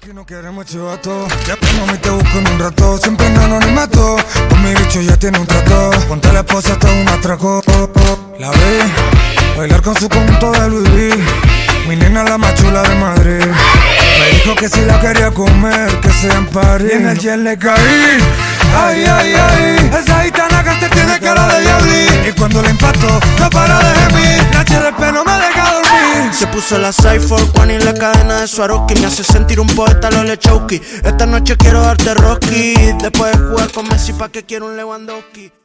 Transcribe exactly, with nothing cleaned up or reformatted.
Aquí no queremos chivato, ya mami te busco en un rato. Siempre en anonimato, con mi bicho ya tiene un trato. Ponte a la esposa hasta un atraco. La vi bailar con su conjunto de Louis V. Mi nena la más chula de Madrid. Me dijo que si la quería comer, que sea en París. Y en el jet le caí. Ay, ay, ay. Esa gitana que te tiene cara de diablí. Y cuando le empato, no para de gemir. La H D P no me deja dormir. Se puso la Cypher One y la cadena de Swarovski. Me hace sentir un poeta lo Lechowski. Esta noche quiero darte Rocky. Después de jugar con Messi, pa' que quiero un Lewandowski.